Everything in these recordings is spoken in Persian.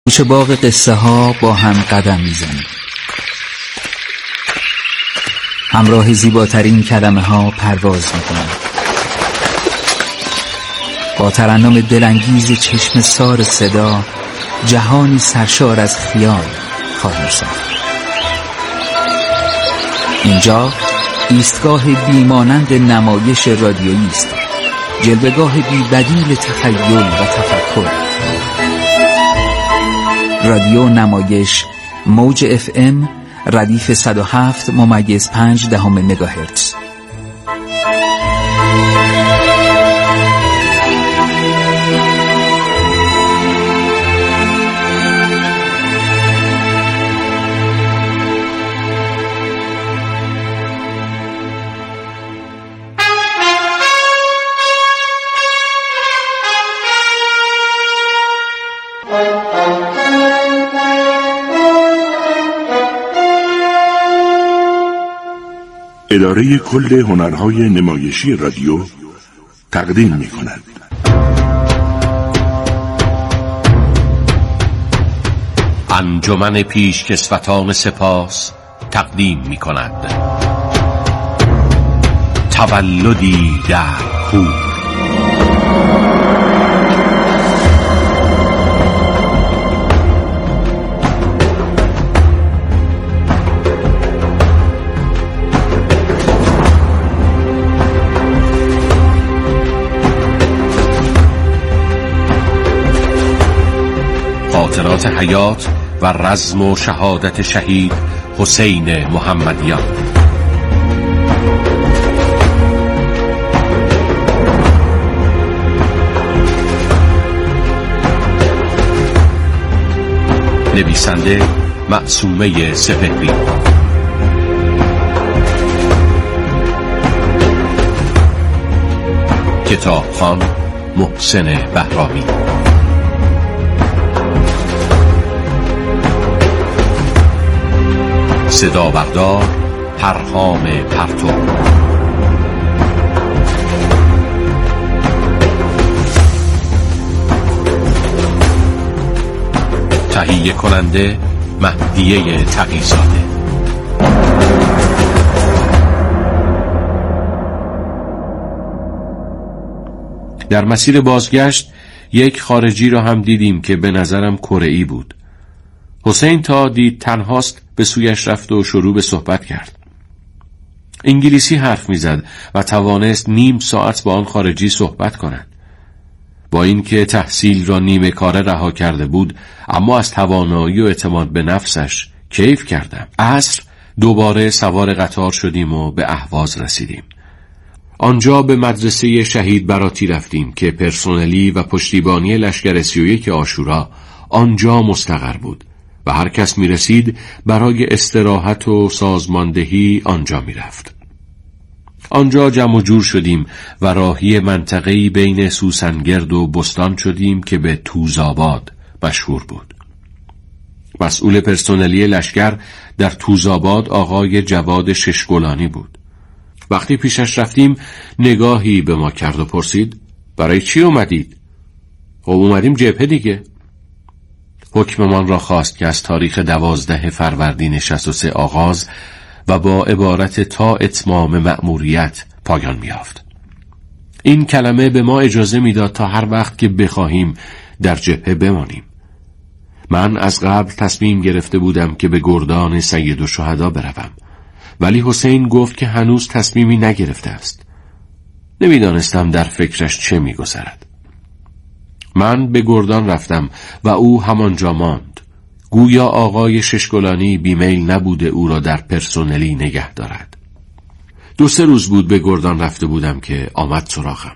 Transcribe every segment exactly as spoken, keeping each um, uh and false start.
کوچه باغ قصه ها با هم قدم میزنیم. همراه زیباترین کلمه ها پرواز میکنیم. با ترنم دلانگیز چشم سار صدا جهانی سرشار از خیال خواهیم ساخت. اینجا ایستگاه بیمانند نمایش رادیویی است، جلوه‌گاه بی‌بدیل تخیل و تفکر. رادیو نمایش موج اف ام ردیف صد و هفت ممیز پنج دهم مگاهرتز. اداره کل هنرهای نمایشی رادیو تقدیم می کند. انجمن پیشکسوتان سپاس تقدیم می کند تولدی در کور. خاطرات حیات و رزم و شهادت شهید حسین محمدیان. نویسنده معصومه سپهری. کتابخوان محسن بهرامی. صدا بردار پرهام پرتو. تهیه کننده مهدیه تقی‌زاده. در مسیر بازگشت یک خارجی را هم دیدیم که به نظرم کره‌ای بود. حسین تا دید تنهاست به سویش رفت و شروع به صحبت کرد. انگلیسی حرف میزد و توانست نیم ساعت با آن خارجی صحبت کند. با اینکه تحصیل را نیمه کاره رها کرده بود، اما از توانایی و اعتماد به نفسش کیف کردم. عصر دوباره سوار قطار شدیم و به اهواز رسیدیم. آنجا به مدرسه شهید براتی رفتیم که پرسنلی و پشتیبانی لشکر سی و یک عاشورا آنجا مستقر بود و هر کس می رسید برای استراحت و سازماندهی آنجا می رفت. آنجا جمع و جور شدیم و راهی منطقه‌ای بین سوسنگرد و بستان شدیم که به توزآباد مشهور بود. مسئول پرسنلی لشکر در توزآباد آقای جواد ششگلانی بود. وقتی پیشش رفتیم نگاهی به ما کرد و پرسید برای چی اومدید؟ خب اومدیم جبهه دیگه. حکممان را خواست که از تاریخ دوازده فروردین شصت و سه آغاز و با عبارت تا اتمام مأموریت پایان می‌یافت. این کلمه به ما اجازه میداد تا هر وقت که بخواهیم در جبهه بمانیم. من از قبل تصمیم گرفته بودم که به گردان سیدالشهدا بروم، ولی حسین گفت که هنوز تصمیمی نگرفته است. نمیدانستم در فکرش چه می‌گذرد. من به گردان رفتم و او همانجا ماند. گویا آقای ششگلانی بیمیل نبوده او را در پرسنلی نگه دارد. دو سه روز بود به گردان رفته بودم که آمد سراغم.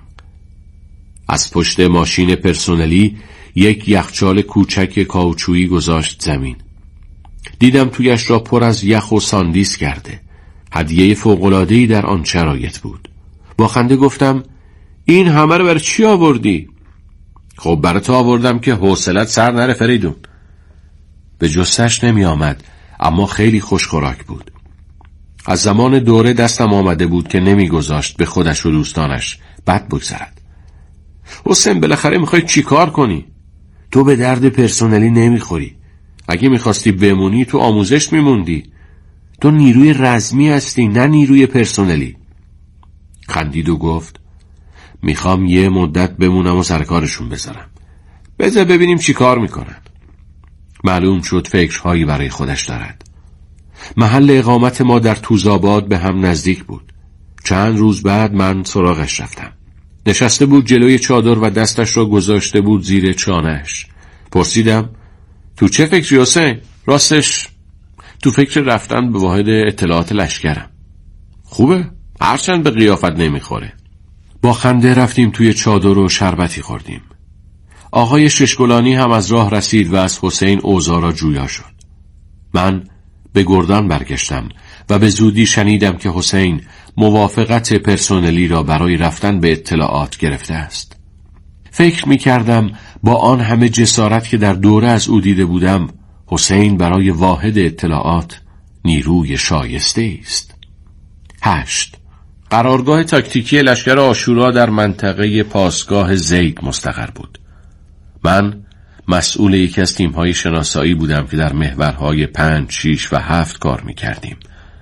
از پشت ماشین پرسنلی یک یخچال کوچک کاوچویی گذاشت زمین. دیدم تویش را پر از یخ و ساندیس کرده. هدیه فوق‌العاده‌ای در آن شرایط بود. با خنده گفتم این همه رو برای چی آوردی؟ خب برای تو آوردم که حوصلت سر نره فریدون. به جستش نمی آمد، اما خیلی خوشخوراک بود. از زمان دوره دستم آمده بود که نمی گذاشت به خودش و دوستانش بد بگذرد. حسین بالاخره میخوای چی کار کنی؟ تو به درد پرسنلی نمیخوری. اگه میخواستی بمونی تو آموزش میموندی. تو نیروی رزمی هستی، نه نیروی پرسنلی. خندید و گفت میخوام یه مدت بمونم و سرکارشون بذارم. بذار ببینیم چی کار میکنن. معلوم شد فکرهایی برای خودش دارد. محل اقامت ما در توزاباد به هم نزدیک بود. چند روز بعد من سراغش رفتم. نشسته بود جلوی چادر و دستش را گذاشته بود زیر چانهش. پرسیدم تو چه فکری حسین؟ راستش تو فکر رفتن به واحد اطلاعات لشکرم. خوبه؟ هرچند به قیافت نمیخوره. با خنده رفتیم توی چادر و شربتی خوردیم. آقای ششگلانی هم از راه رسید و از حسین اوضاع را جویا شد. من به گردان برگشتم و به زودی شنیدم که حسین موافقت پرسنلی را برای رفتن به اطلاعات گرفته است. فکر می کردم با آن همه جسارت که در دوره از او دیده بودم، حسین برای واحد اطلاعات نیروی شایسته است. هشت. قرارگاه تاکتیکی لشکر آشورا در منطقه پاسگاه زید مستقر بود. من مسئول یکی از تیم‌های شناسایی بودم که در محورهای پنج، شیش و هفت کار می‌کردیم.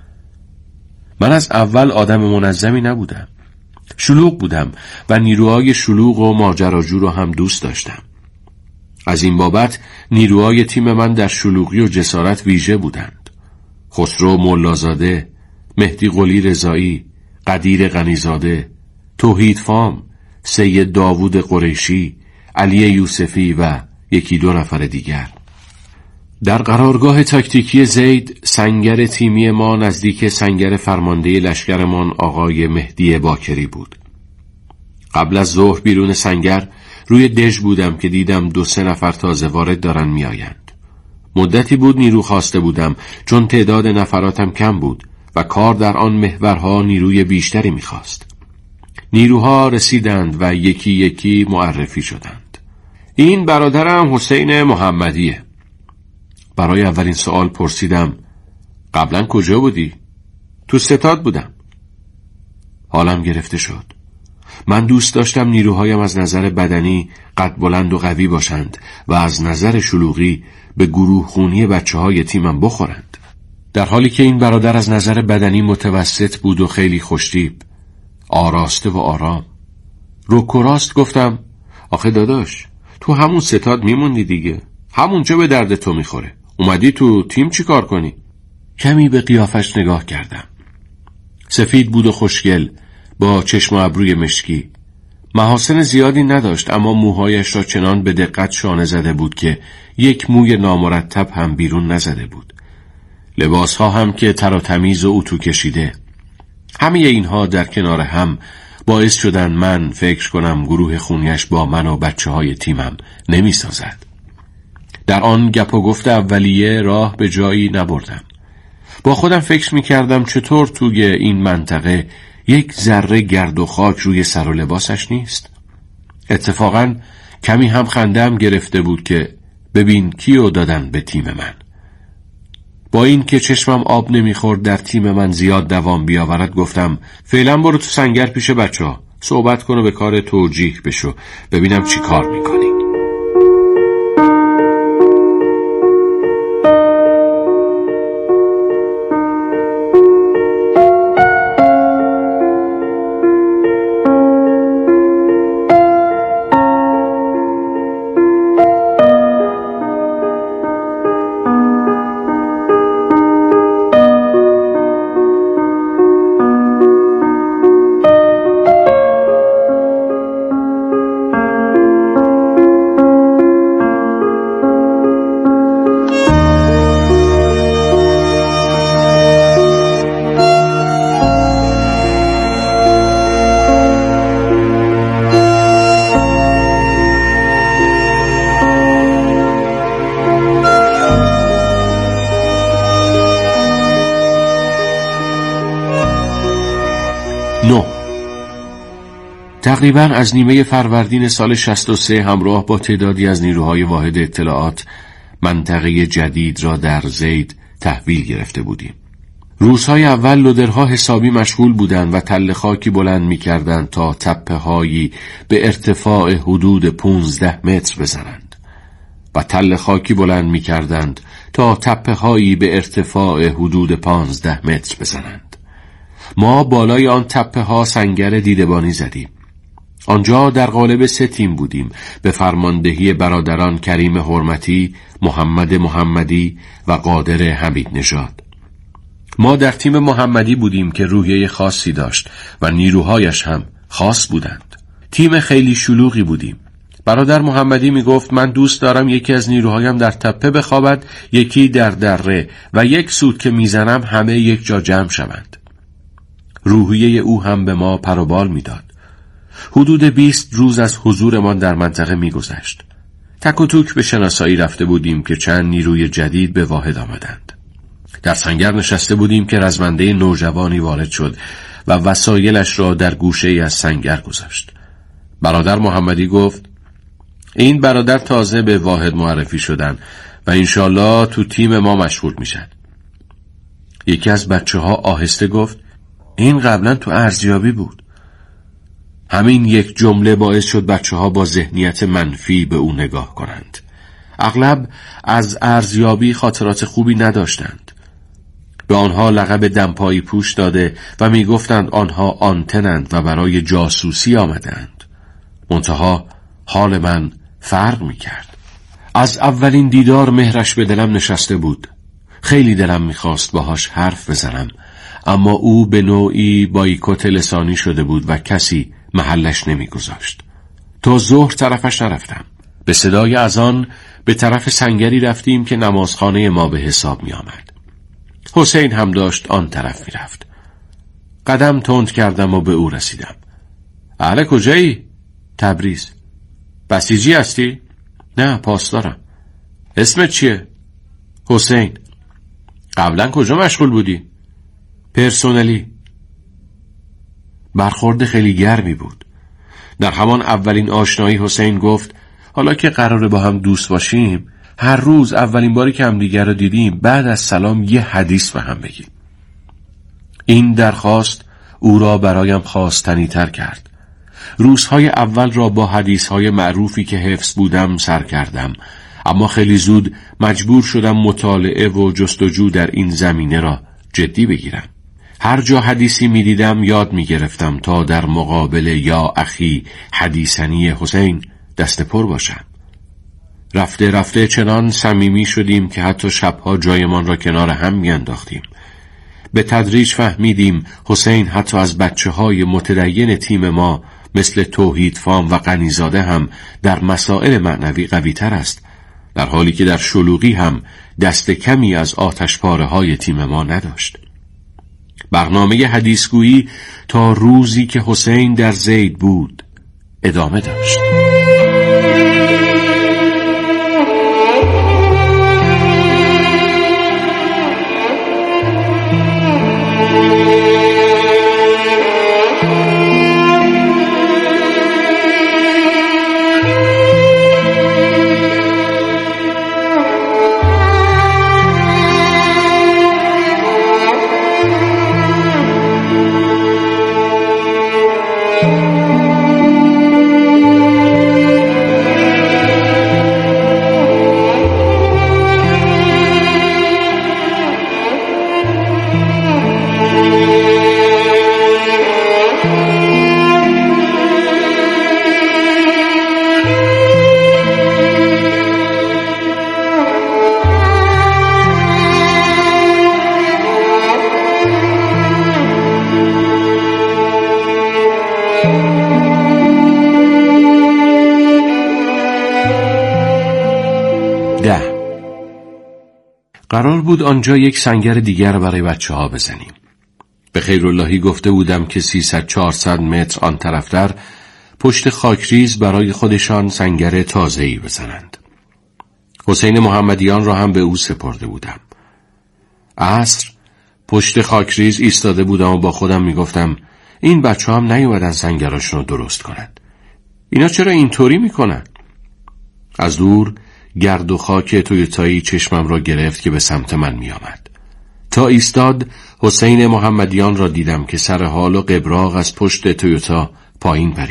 من از اول آدم منظمی نبودم. شلوغ بودم و نیروهای شلوغ و ماجراجو رو هم دوست داشتم. از این بابت نیروهای تیم من در شلوغی و جسارت ویژه بودند. خسرو ملازاده، مهدی قلی رضایی، قدیر غنیزاده، توحید فام، سید داوود قریشی، علی یوسفی و یکی دو نفر دیگر. در قرارگاه تاکتیکی زید سنگر تیمی ما نزدیک سنگر فرمانده لشکرمان آقای مهدی باکری بود. قبل از ظهر بیرون سنگر روی دژ بودم که دیدم دو سه نفر تازه وارد دارن می آیند. مدتی بود نیرو خواسته بودم چون تعداد نفراتم کم بود و کار در آن محورها نیروی بیشتری می خواست. نیروها رسیدند و یکی یکی معرفی شدند. این برادرم حسین محمدیه. برای اولین سوال پرسیدم قبلا کجا بودی؟ تو ستاد بودم. حالم گرفته شد. من دوست داشتم نیروهایم از نظر بدنی قد بلند و قوی باشند و از نظر شلوغی به گروه خونی بچه های تیمم بخورند. در حالی که این برادر از نظر بدنی متوسط بود و خیلی خوشتیپ، آراسته و آرام. رک و راست گفتم آخه داداش تو همون ستاد میموندی دیگه، همونجا به درد تو میخوره. اومدی تو تیم چی کار کنی؟ کمی به قیافش نگاه کردم. سفید بود و خوشگل با چشم و ابروی مشکی. محاسن زیادی نداشت اما موهایش را چنان به دقت شانه زده بود که یک موی نامرتب هم بیرون نزده بود. لباسها هم که تر و تمیز و اتو کشیده. همه اینها در کنار هم باعث شدن من فکر کنم گروه خونیش با من و بچه های تیمم نمی سازد. در آن گپ و گفت اولیه راه به جایی نبردم. با خودم فکر می کردم چطور توی این منطقه یک ذره گرد و خاک روی سر و لباسش نیست. اتفاقاً کمی هم خندم گرفته بود که ببین کیو دادن به تیم من. با این که چشمم آب نمیخورد در تیم من زیاد دوام بیاورد گفتم فعلا برو تو سنگر پیش بچه ها صحبت کن و به کار توجیه بشو ببینم چی کار میکنی. تقریباً از نیمه فروردین سال شصت و سه همراه با تعدادی از نیروهای واحد اطلاعات منطقه جدید را در زید تحویل گرفته بودیم. روزهای اول لودرها حسابی مشغول بودند و تله خاکی بلند می کردند تا تپه هایی به ارتفاع حدود پونزده متر بزنند. و تل خاکی بلند می کردند تا تپه هایی به ارتفاع حدود پانزده متر بزنند. ما بالای آن تپه ها سنگر دیدبانی زدیم. آنجا در قالب سه تیم بودیم به فرماندهی برادران کریم حرمتی، محمد محمدی و قادر حمید نژاد. ما در تیم محمدی بودیم که روحیه خاصی داشت و نیروهایش هم خاص بودند. تیم خیلی شلوغی بودیم. برادر محمدی می گفت من دوست دارم یکی از نیروهایم در تپه بخوابد، یکی در دره و یک سود که میزنم همه یک جا جمع شوند. روحیه او هم به ما پر و بال میداد. حدود بیست روز از حضورمان در منطقه میگذشت. تک و توک به شناسایی رفته بودیم که چند نیروی جدید به واحد آمدند. در سنگر نشسته بودیم که رزمنده نوجوانی وارد شد و وسایلش را در گوشه ای از سنگر گذاشت. برادر محمدی گفت این برادر تازه به واحد معرفی شدن و انشالله تو تیم ما مشغول میشن. یکی از بچه ها آهسته گفت این قبلا تو ارزیابی بود. همین یک جمله باعث شد بچه ها با ذهنیت منفی به او نگاه کنند. اغلب از ارزیابی خاطرات خوبی نداشتند. به آنها لقب دمپایی پوش داده و می گفتند آنها آنتنند و برای جاسوسی آمدند. منتها حال من فرق می کرد. از اولین دیدار مهرش به دلم نشسته بود. خیلی دلم می خواست باهاش حرف بزنم، اما او به نوعی بایکوت لسانی شده بود و کسی محلش نمی گذاشت. تا ظهر طرفش نرفتم. به صدای اذان به طرف سنگری رفتیم که نمازخانه ما به حساب می آمد. حسین هم داشت آن طرف می رفت. قدم تند کردم و به او رسیدم. اهل کجایی؟ تبریز. بسیجی هستی؟ نه، پاسدارم. اسمت چیه؟ حسین. قبلا کجا مشغول بودی؟ پرسونلی. برخورد خیلی گرمی بود. در همان اولین آشنایی حسین گفت حالا که قراره با هم دوست باشیم، هر روز اولین باری که هم دیگر رو دیدیم بعد از سلام یه حدیث به هم بگیم. این درخواست او را برایم خواستنی تر کرد. روزهای اول را با حدیثهای معروفی که حفظ بودم سر کردم، اما خیلی زود مجبور شدم مطالعه و جستجو در این زمینه را جدی بگیرم. هر جا حدیثی می دیدم یاد می گرفتم تا در مقابل یا اخی حدیثنی حسین دست پر باشم. رفته رفته چنان صمیمی شدیم که حتی شبها جایمان را کنار هم می انداختیم. به تدریج فهمیدیم حسین حتی از بچه های متدین تیم ما مثل توحید فام و غنیزاده هم در مسائل معنوی قوی تر است، در حالی که در شلوغی هم دست کمی از آتشپاره های تیم ما نداشت. برنامه حدیثگویی تا روزی که حسین در زید بود ادامه داشت. قرار بود آنجا یک سنگر دیگر برای بچه ها بزنیم. به خیراللهی گفته بودم که سیصد چهارصد متر آن طرفتر پشت خاکریز برای خودشان سنگر تازه‌ای بزنند. حسین محمدیان را هم به او سپرده بودم. عصر پشت خاکریز ایستاده بودم و با خودم میگفتم این بچه ها هم نیومدن سنگراشون رو درست کنند. اینا چرا اینطوری میکنن؟ از دور گرد و خاک تویوتایی چشمم را گرفت که به سمت من می آمد. تا ایستاد حسین محمدیان را دیدم که سر حال و قبراق از پشت تویوتا پایین پرید.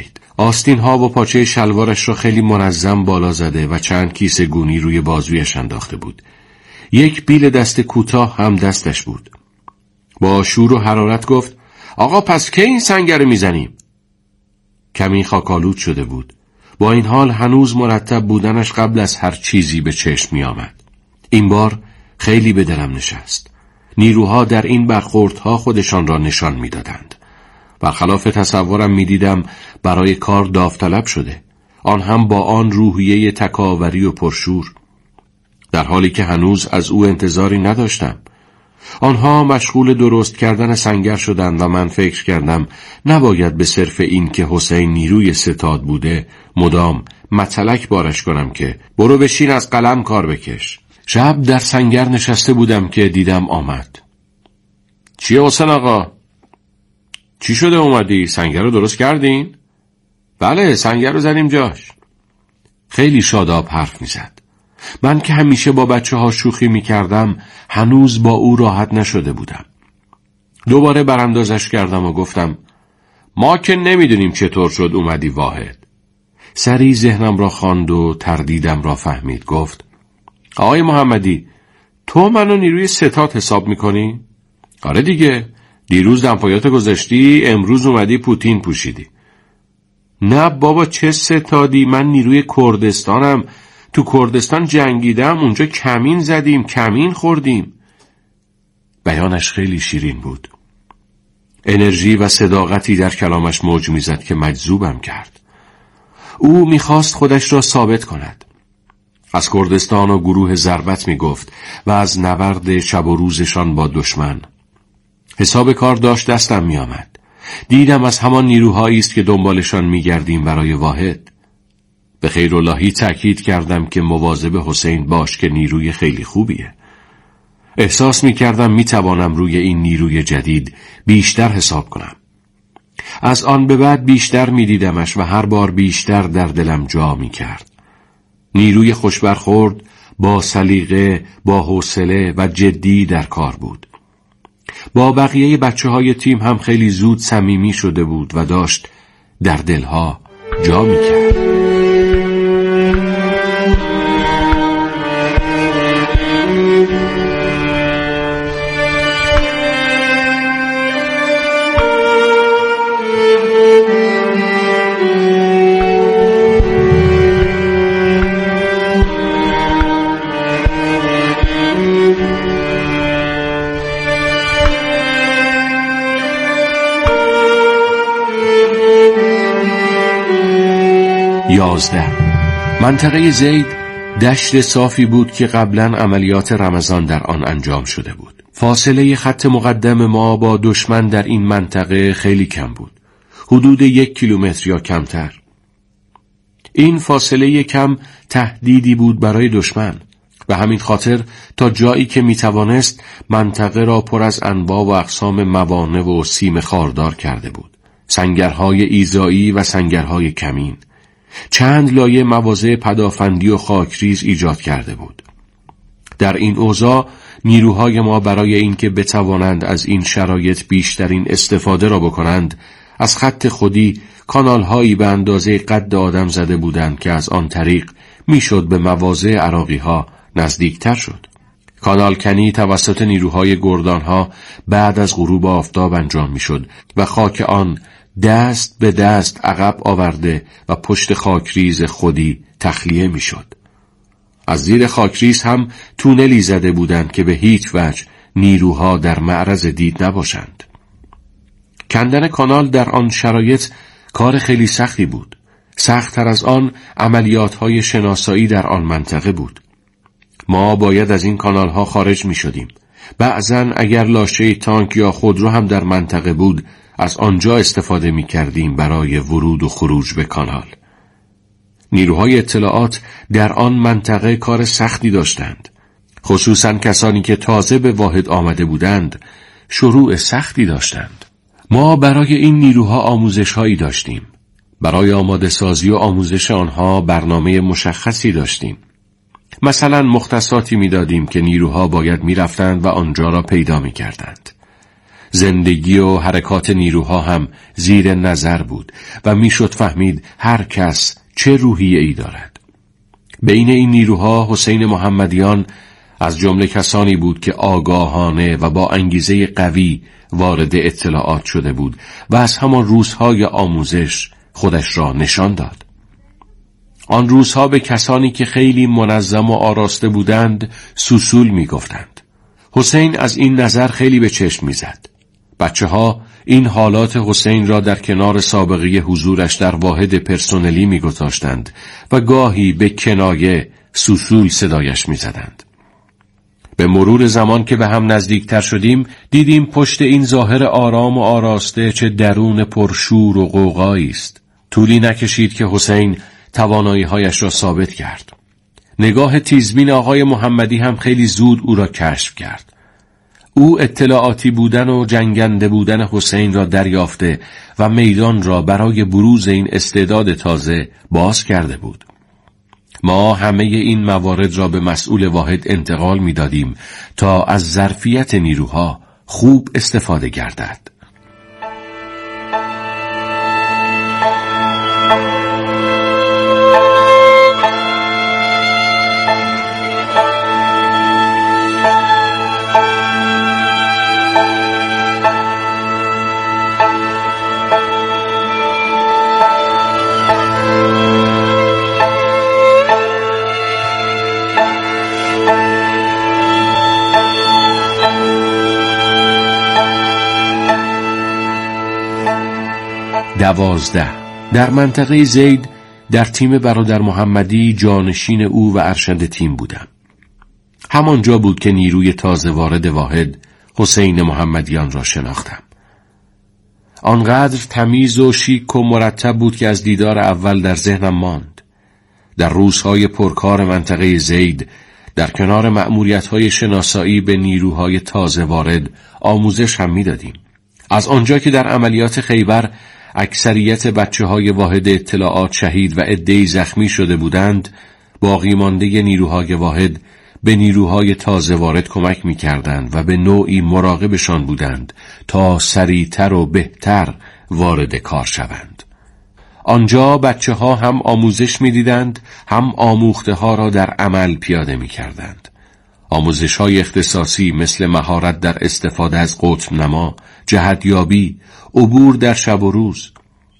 آستین ها و پاچه شلوارش را خیلی منظم بالا زده و چند کیسه گونی روی بازویش انداخته بود. یک بیل دست کوتاه هم دستش بود. با شور و حرارت گفت: آقا پس کی این سنگر میزنیم؟ کمی خاکالود شده بود. با این حال هنوز مرتب بودنش قبل از هر چیزی به چشم می آمد. این بار خیلی به دلم نشست. نیروها در این برخوردها خودشان را نشان می دادند. برخلاف تصورم می دیدم برای کار داوطلب شده، آن هم با آن روحیه تکاوری و پرشور، در حالی که هنوز از او انتظاری نداشتم. آنها مشغول درست کردن سنگر شدند و من فکر کردم نباید به صرف این که حسین نیروی ستاد بوده مدام متلک بارش کنم که برو بشین از قلم کار بکش. شب در سنگر نشسته بودم که دیدم آمد. چیه حسین آقا؟ چی شده اومدی؟ سنگر رو درست کردین؟ بله، سنگر رو زدیم جاش. خیلی شاداب حرف میزد. من که همیشه با بچه ها شوخی می کردم هنوز با او راحت نشده بودم. دوباره براندازش کردم و گفتم: ما که نمیدونیم چطور شد اومدی واحد. سری ذهنم را خواند و تردیدم را فهمید. گفت: آقای محمدی، تو منو نیروی ستاد حساب میکنی؟ آره دیگه، دیروز دمپایات گذاشتی، امروز اومدی پوتین پوشیدی. نه بابا، چه ستادی؟ من نیروی کردستانم. تو کردستان جنگیدم، اونجا کمین زدیم، کمین خوردیم. بیانش خیلی شیرین بود. انرژی و صداقتی در کلامش موج میزد که مجذوبم کرد. او میخواست خودش را ثابت کند. از کردستان و گروه ضربت میگفت و از نبرد شب و روزشان با دشمن. حساب کار داشت دستم میآمد. دیدم از همان نیروهایی است که دنبالشان میگردیم برای واحد. به خیراللهی تأکید کردم که مواظب حسین باش که نیروی خیلی خوبیه. احساس می کردم می توانم روی این نیروی جدید بیشتر حساب کنم. از آن به بعد بیشتر می دیدمش و هر بار بیشتر در دلم جا می کرد. نیروی خوشبرخورد، با سلیقه، با حوصله و جدی در کار بود. با بقیه بچه های تیم هم خیلی زود صمیمی شده بود و داشت در دلها جا می کرد. یازده. منطقه زید دشت صافی بود که قبلا عملیات رمضان در آن انجام شده بود. فاصله خط مقدم ما با دشمن در این منطقه خیلی کم بود، حدود یک کیلومتر یا کمتر. این فاصله کم تهدیدی بود برای دشمن. به همین خاطر تا جایی که میتوانست منطقه را پر از انواع و اقسام موانع و سیم خاردار کرده بود. سنگرهای ایذایی و سنگرهای کمین. چند لایه مواضع پدافندی و خاکریز ایجاد کرده بود. در این اوضاع نیروهای ما برای اینکه بتوانند از این شرایط بیشترین استفاده را بکنند، از خط خودی کانالهایی به اندازه قد آدم زده بودند که از آن طریق میشد به مواضع عراقی‌ها نزدیکتر شد. کانال کنی توسط نیروهای گردانها بعد از غروب آفتاب انجام میشد و خاک آن دست به دست عقب آورده و پشت خاکریز خودی تخلیه میشد. از زیر خاکریز هم تونلی زده بودند که به هیچ وجه نیروها در معرض دید نباشند. کندن کانال در آن شرایط کار خیلی سختی بود. سخت‌تر از آن عملیات‌های شناسایی در آن منطقه بود. ما باید از این کانال‌ها خارج می‌شدیم. بعضاً اگر لاشه تانک یا خودرو هم در منطقه بود، از آنجا استفاده می‌کردیم برای ورود و خروج به کانال. نیروهای اطلاعات در آن منطقه کار سختی داشتند. خصوصاً کسانی که تازه به واحد آمده بودند، شروع سختی داشتند. ما برای این نیروها آموزش‌هایی داشتیم. برای آماده سازی و آموزش آنها برنامه مشخصی داشتیم. مثلا مختصاتی می‌دادیم که نیروها باید می‌رفتند و آنجا را پیدا می‌کردند. زندگی و حرکات نیروها هم زیر نظر بود و میشد فهمید هر کس چه روحیه ای دارد. بین این نیروها حسین محمدیان از جمله کسانی بود که آگاهانه و با انگیزه قوی وارد اطلاعات شده بود و از همان روزهای آموزش خودش را نشان داد. آن روزها به کسانی که خیلی منظم و آراسته بودند سوسول می گفتند. حسین از این نظر خیلی به چشم می زد. بچه ها این حالات حسین را در کنار سابقه حضورش در واحد پرسنلی می گذاشتند و گاهی به کنایه سوسول صدایش می زدند. به مرور زمان که به هم نزدیکتر شدیم دیدیم پشت این ظاهر آرام و آراسته چه درون پرشور و غوغایی است. طولی نکشید که حسین توانایی‌هایش را ثابت کرد. نگاه تیزبین آقای محمدی هم خیلی زود او را کشف کرد. او اطلاعاتی بودن و جنگنده بودن حسین را دریافته و میدان را برای بروز این استعداد تازه باز کرده بود. ما همه این موارد را به مسئول واحد انتقال می دادیم تا از ظرفیت نیروها خوب استفاده گردد. دوازده. در منطقه زید در تیم برادر محمدی جانشین او و ارشد تیم بودم. همانجا بود که نیروی تازه وارد واحد حسین محمدیان را شناختم. آنقدر تمیز و شیک و مرتب بود که از دیدار اول در ذهنم ماند. در روزهای پرکار منطقه زید در کنار مأموریت‌های شناسایی به نیروهای تازه وارد آموزش هم می‌دادیم. از آنجا که در عملیات خیبر اکثریت بچه های واحد اطلاعات شهید و عده‌ای زخمی شده بودند، باقی مانده نیروهای واحد به نیروهای تازه وارد کمک می کردند و به نوعی مراقبشان بودند تا سریعتر و بهتر وارد کار شوند. آنجا بچه ها هم آموزش می دیدند، هم آموخته ها را در عمل پیاده می کردند. آموزش های اختصاصی مثل مهارت در استفاده از قطب نما، جهتیابی، عبور در شب و روز.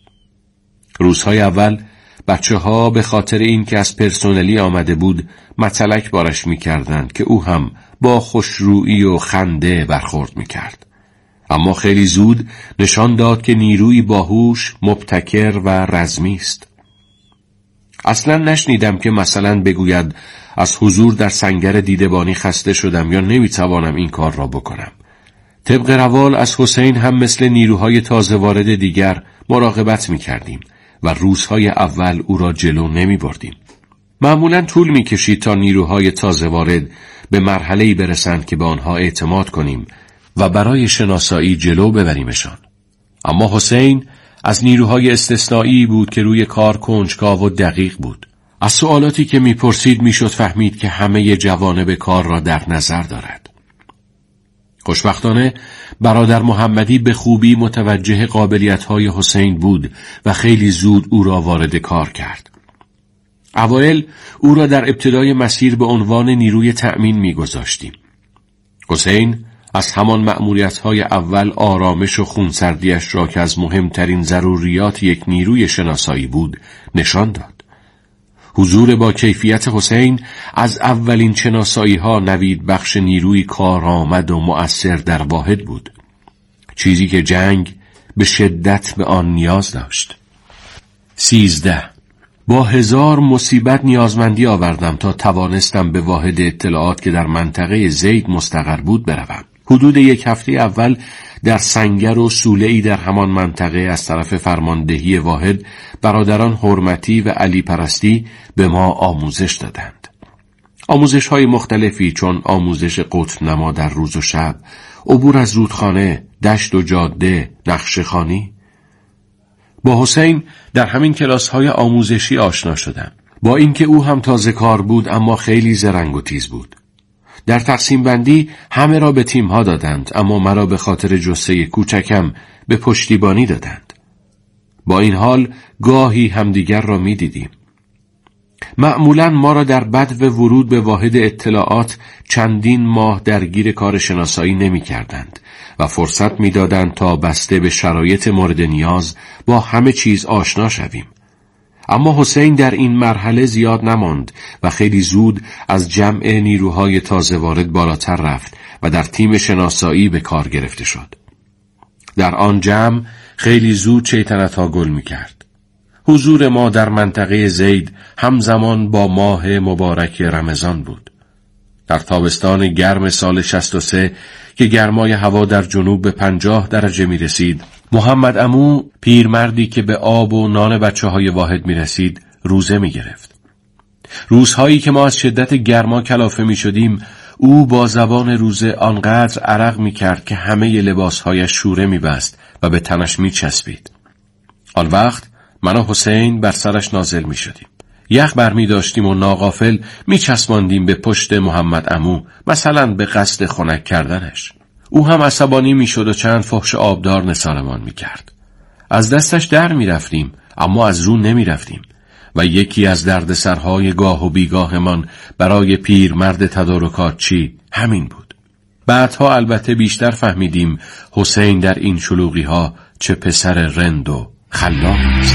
روزهای اول بچه ها به خاطر این که از پرسنلی آمده بود متلک بارش می کردند که او هم با خوشرویی و خنده برخورد می کرد. اما خیلی زود نشان داد که نیروی باهوش، مبتکر و رزمی است. اصلا نشنیدم که مثلا بگوید از حضور در سنگر دیدبانی خسته شدم یا نمیتوانم این کار را بکنم. طبق روال از حسین هم مثل نیروهای تازه وارد دیگر مراقبت می کردیم و روزهای اول او را جلو نمی بردیم. معمولا طول می کشید تا نیروهای تازه وارد به مرحله‌ای برسند که به آنها اعتماد کنیم و برای شناسایی جلو ببریمشان. اما حسین از نیروهای استثنایی بود که روی کار کنجکاو و دقیق بود. از سوالاتی که می پرسید می شد فهمید که همه جوانب کار را در نظر دارد. خوشبختانه برادر محمدی به خوبی متوجه قابلیت‌های حسین بود و خیلی زود او را وارد کار کرد. اوایل او را در ابتدای مسیر به عنوان نیروی تأمین می‌گذاشتیم. حسین از همان مأموریت‌های اول آرامش و خونسردیش را که از مهمترین ضروریات یک نیروی شناسایی بود نشان داد. حضور با کیفیت حسین از اولین شناسایی ها نوید بخش نیروی کارآمد و مؤثر در واحد بود، چیزی که جنگ به شدت به آن نیاز داشت. سیزده. با هزار مصیبت نیازمندی آوردم تا توانستم به واحد اطلاعات که در منطقه زید مستقر بود بروم. حدود یک هفته اول در سنگر و سوله‌ای در همان منطقه از طرف فرماندهی واحد برادران حرمتی و علی پرستی به ما آموزش دادند. آموزش های مختلفی چون آموزش قطب نما در روز و شب، عبور از رودخانه، دشت و جاده، نقشه خوانی. با حسین در همین کلاس های آموزشی آشنا شدم. با اینکه او هم تازه کار بود اما خیلی زرنگ و تیز بود. در تقسیم بندی همه را به تیم‌ها دادند، اما مرا به خاطر جثه کوچکم به پشتیبانی دادند. با این حال گاهی همدیگر را می دیدیم. معمولاً ما را در بدو ورود به واحد اطلاعات چندین ماه درگیر کار شناسایی نمی کردند و فرصت می دادند تا بسته به شرایط مورد نیاز با همه چیز آشنا شویم. اما حسین در این مرحله زیاد نماند و خیلی زود از جمع نیروهای تازه وارد بالاتر رفت و در تیم شناسایی به کار گرفته شد. در آن جمع خیلی زود شیطنت‌ها گل می‌کرد. حضور ما در منطقه زید همزمان با ماه مبارک رمضان بود. در تابستان گرم سال شصت و سه که گرمای هوا در جنوب به پنجاه درجه می رسید، محمد عمو، پیرمردی که به آب و نان بچه های واحد می رسید، روزه می گرفت. روزهایی که ما از شدت گرما کلافه می شدیم، او با زبان روزه آنقدر عرق می کرد که همه لباسهایش شوره می بست و به تنش می چسبید. آن وقت من و حسین بر سرش نازل می شدیم. یخ بر می داشتیم و ناغافل می چسباندیم به پشت محمد عمو، مثلا به قصد خنک کردنش. او هم عصبانی می شد و چند فحش آبدار نثارمان می کرد. از دستش در می رفتیم، اما از رو نمی رفتیم و یکی از دردسرهای گاه و بیگاهمان برای پیر مرد تدارکات چی همین بود. بعدها البته بیشتر فهمیدیم حسین در این شلوغی ها چه پسر رند و خلاق است.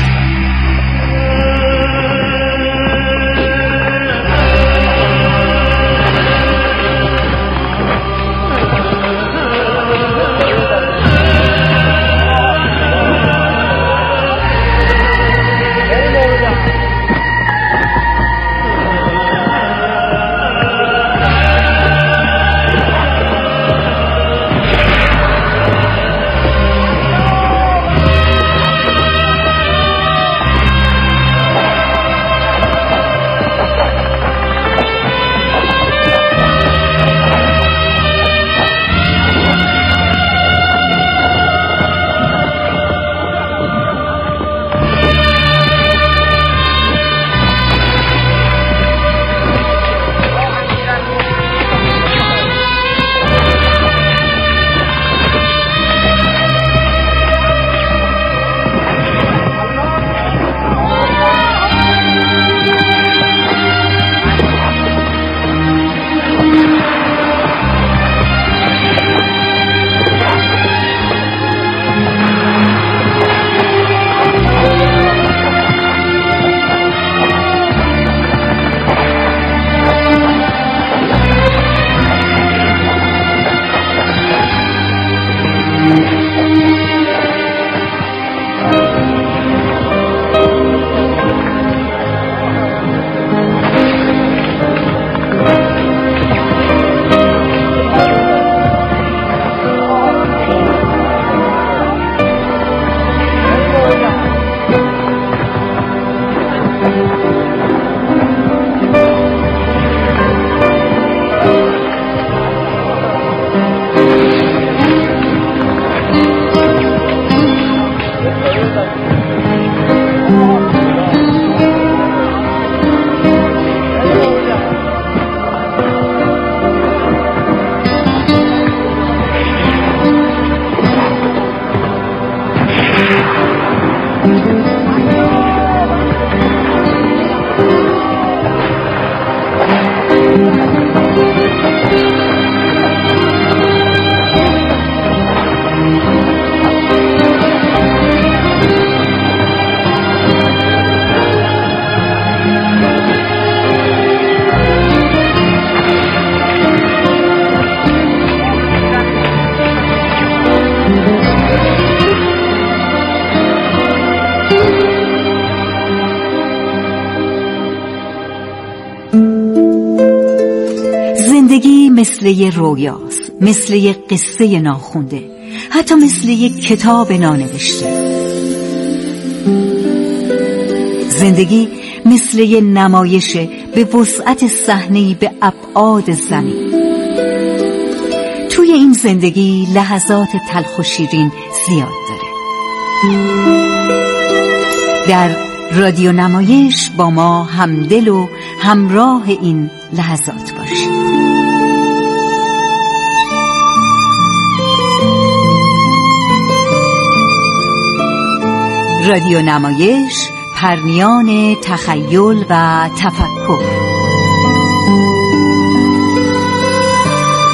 زندگی مثل یه رویاست، مثل یه قصه ناخونده، حتی مثل یه کتاب نانوشته. زندگی مثل یه نمایشه به وسعت صحنه‌ای به ابعاد زمین. توی این زندگی لحظات تلخ و شیرین زیاد داره. در رادیو نمایش با ما همدل و همراه این لحظات باشید. رادیو نمایش، پرمیان تخیل و تفکر.